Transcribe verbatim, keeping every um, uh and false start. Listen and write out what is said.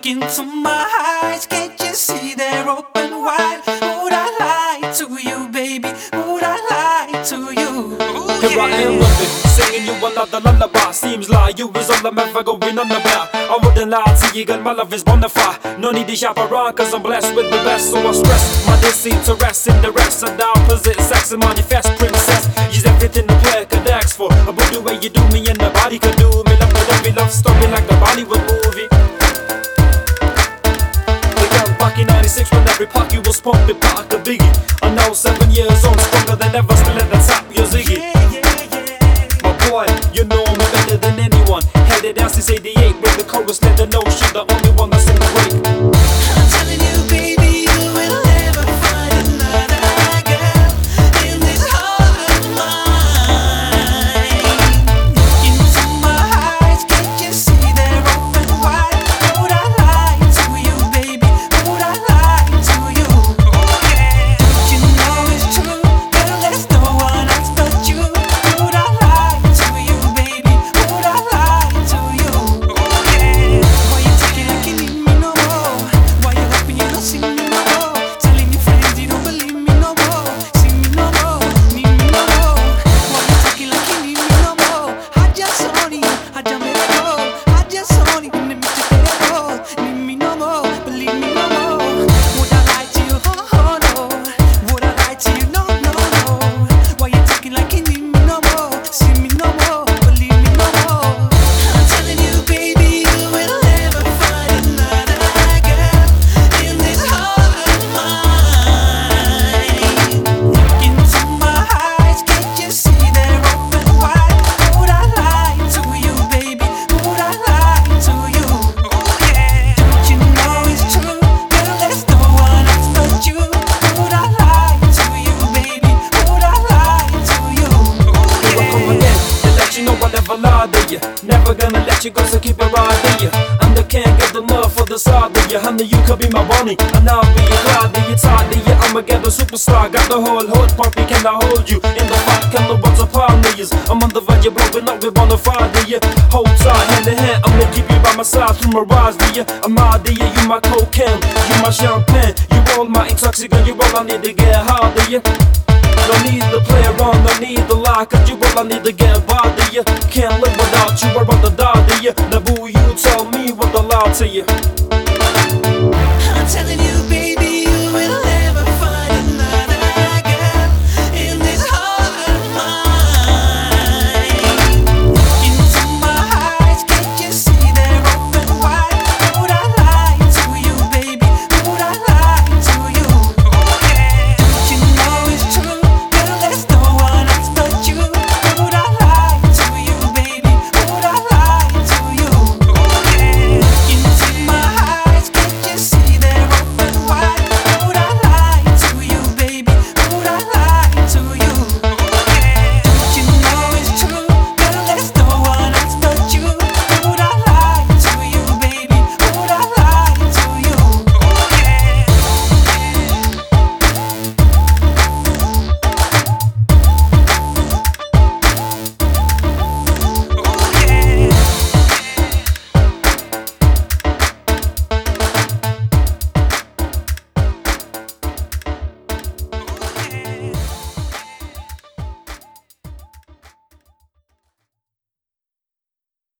Look into my eyes, can't you see they're open wide? Would I lie to you, baby? Would I lie to you? Ooh, Here I am loving, singing you another lullaby. Seems like you is all I'm ever going on about. I wouldn't lie to you, girl, my love is bonafide. No need to shop around, cause I'm blessed with the best. So I stress my deceit to rest in the rest of the opposite sex and manifest princess. Use everything the player could ask for. About the way you do me and nobody could do me. Love with every love story like the Bollywood movie. Back in ninety-six when every pocket was pumping back a biggie. I'm now seven years old, stronger than ever, still at the top, you're Ziggy. My boy, you know me better than anyone. Held it down since eighty-eight with the chorus, let the notion, the only one that's in the break. I'm telling you, baby, you will never find another girl in this heart of mine. Look into my eyes, can't you see they're open wide? Would I lie to you, baby? Would I lie to you? Don't you know it's true, girl, there's no one else but you. Would I lie to you, baby? Would I lie to you? Why you taking like you need me no more? Why you hoping you don't see me no more? Telling your friends you don't believe me no more. See me no more, need me no more. Why you taking like you need me no more? I just saw you, I just made it go. I just saw you, and it makes you let it go. Need me no more, believe me no more. Would I lie to you? Oh, oh no. Would I lie to you? No, no, no. Why you taking like you need me no more? See me no more, believe me no more. I'm telling you, baby, you will never find another girl in this heart of mine. Look into my eyes, can't you see they're open wide? Would I lie to you, baby? Would I lie to you? Don't you know it's true, girl, there's no one else but you. Would I lie to you, baby? Would I lie to you? Here I come again to let you know I never lie to you. Never gonna let you go, so keep it right to you. I'm the king of the love for the side of you. Honey, you could be my bunny, and I'll be your Clyde, you tied to you. I'ma get a superstar, got the whole hood pumpy. Can I hold you in the fight? Can the ones upon me? I'm on the verge of blowing up, we wanna fire to you. Hold tight, hand in hand, I'ma keep you by my side through my rise to you. I'm out to you, you my cocaine, you my champagne, you all my intoxicant, you all I need to get high to you. No need to play around, no need to lie, cause you all I need to get by to you. Can't live without you, I'd rather die to you. Now boo, you tell me what I lie to you. I'm telling you, baby.